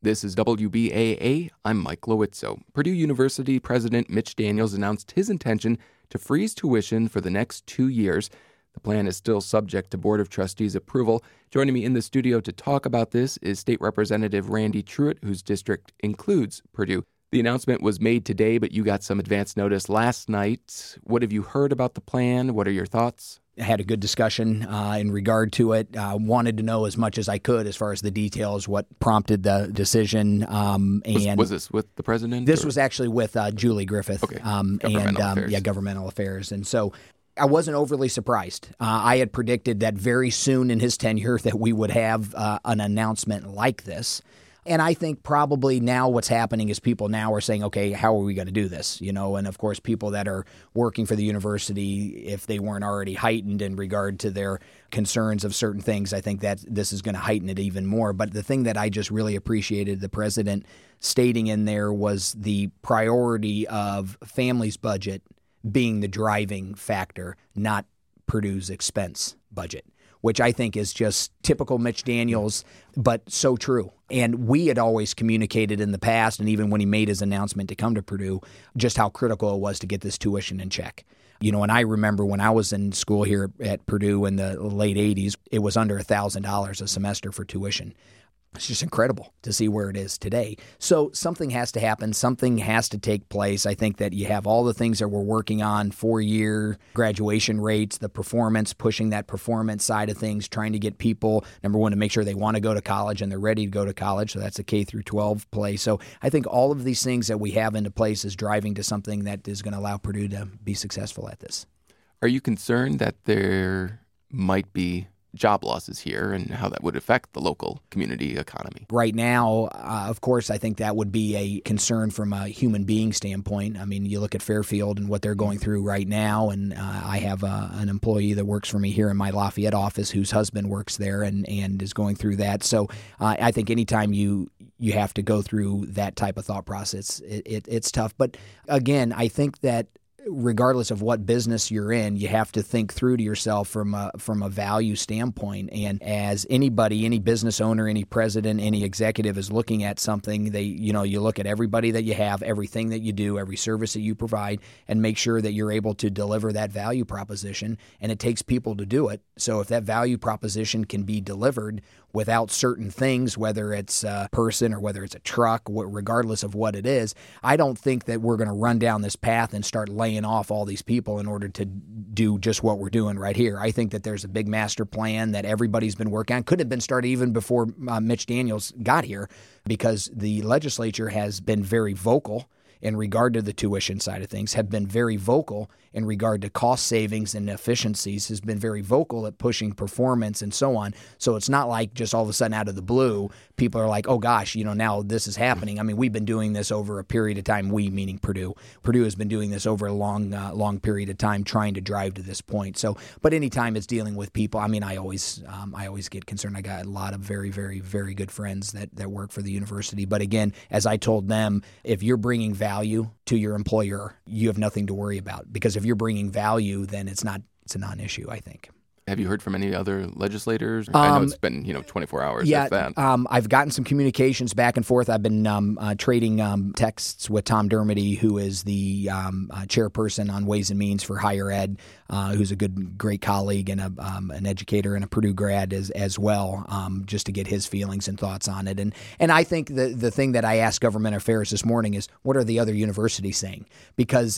This is WBAA. I'm Mike Lowitzo. Purdue University President Mitch Daniels announced his intention to freeze tuition for the next 2 years. The plan is still subject to Board of Trustees approval. Joining me in the studio to talk about this is State Representative Randy Truitt, whose district includes Purdue. The announcement was made today, but you got some advance notice last night. What have you heard about the plan? What are your thoughts? I had a good discussion in regard to it. Wanted to know as much as I could as far as the details, what prompted the decision. Was this with the president? This was actually with Julie Griffith. Okay. Governmental affairs. Governmental affairs. And so I wasn't overly surprised. I had predicted that very soon in his tenure that we would have an announcement like this. And I think probably now what's happening is people now are saying, okay, how are we going to do this? You know, and of course, people that are working for the university, if they weren't already heightened in regard to their concerns of certain things, I think that this is going to heighten it even more. But the thing that I just really appreciated the president stating in there was the priority of families' budget being the driving factor, not Purdue's expense budget, which I think is just typical Mitch Daniels, but so true. And we had always communicated in the past, and even when he made his announcement to come to Purdue, just how critical it was to get this tuition in check. You know, and I remember when I was in school here at Purdue in the late 80s, it was under $1,000 a semester for tuition. It's just incredible to see where it is today. So something has to happen. Something has to take place. I think that you have all the things that we're working on, 4-year graduation rates, the performance, pushing that performance side of things, trying to get people, number one, to make sure they want to go to college and they're ready to go to college. So that's a K through 12 play. So I think all of these things that we have into place is driving to something that is going to allow Purdue to be successful at this. Are you concerned that there might be job losses here and how that would affect the local community economy? Right now, of course, I think that would be a concern from a human being standpoint. I mean, you look at Fairfield and what they're going through right now, and I have an employee that works for me here in my Lafayette office whose husband works there and is going through that. So I think anytime you have to go through that type of thought process, it's tough. But again, I think that regardless of what business you're in, you have to think through to yourself from a value standpoint. And as anybody, any business owner, any president, any executive is looking at something, you look at everybody that you have, everything that you do, every service that you provide, and make sure that you're able to deliver that value proposition. And it takes people to do it. So if that value proposition can be delivered without certain things, whether it's a person or whether it's a truck, regardless of what it is, I don't think that we're going to run down this path and start laying off all these people in order to do just what we're doing right here. I think that there's a big master plan that everybody's been working on. Could have been started even before Mitch Daniels got here, because the legislature has been very vocal in regard to the tuition side of things, have been very vocal in regard to cost savings and efficiencies, has been very vocal at pushing performance and so on. So it's not like just all of a sudden out of the blue, people are like, oh gosh, now this is happening. I mean, we've been doing this over a period of time, we meaning Purdue. Purdue has been doing this over a long period of time trying to drive to this point. So, but anytime it's dealing with people, I mean, I always get concerned. I got a lot of very, very, very good friends that work for the university. But again, as I told them, if you're bringing value to your employer, you have nothing to worry about, because if you're bringing value, then it's a non-issue, I think. Have you heard from any other legislators? I know it's been 24 hours. Yeah, if that. I've gotten some communications back and forth. I've been trading texts with Tom Dermody, who is the chairperson on Ways and Means for Higher Ed, who's a great colleague and an educator and a Purdue grad as well, just to get his feelings and thoughts on it. And I think the thing that I asked Government Affairs this morning is, what are the other universities saying? Because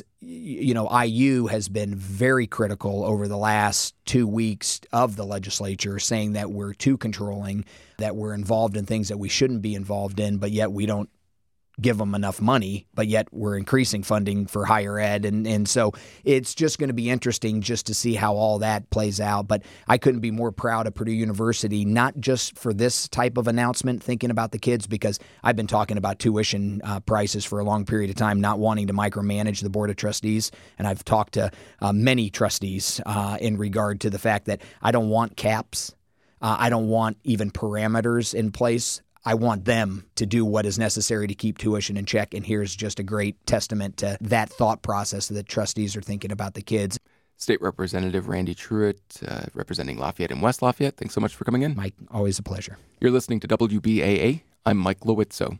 IU has been very critical over the last 2 weeks of the legislature, saying that we're too controlling, that we're involved in things that we shouldn't be involved in, but yet we don't give them enough money, but yet we're increasing funding for higher ed. And so it's just going to be interesting just to see how all that plays out. But I couldn't be more proud of Purdue University, not just for this type of announcement, thinking about the kids, because I've been talking about tuition prices for a long period of time, not wanting to micromanage the Board of Trustees. And I've talked to many trustees in regard to the fact that I don't want caps. I don't want even parameters in place. I want them to do what is necessary to keep tuition in check. And here's just a great testament to that thought process that trustees are thinking about the kids. State Representative Randy Truitt, representing Lafayette and West Lafayette. Thanks so much for coming in. Mike, always a pleasure. You're listening to WBAA. I'm Mike Lowitzo.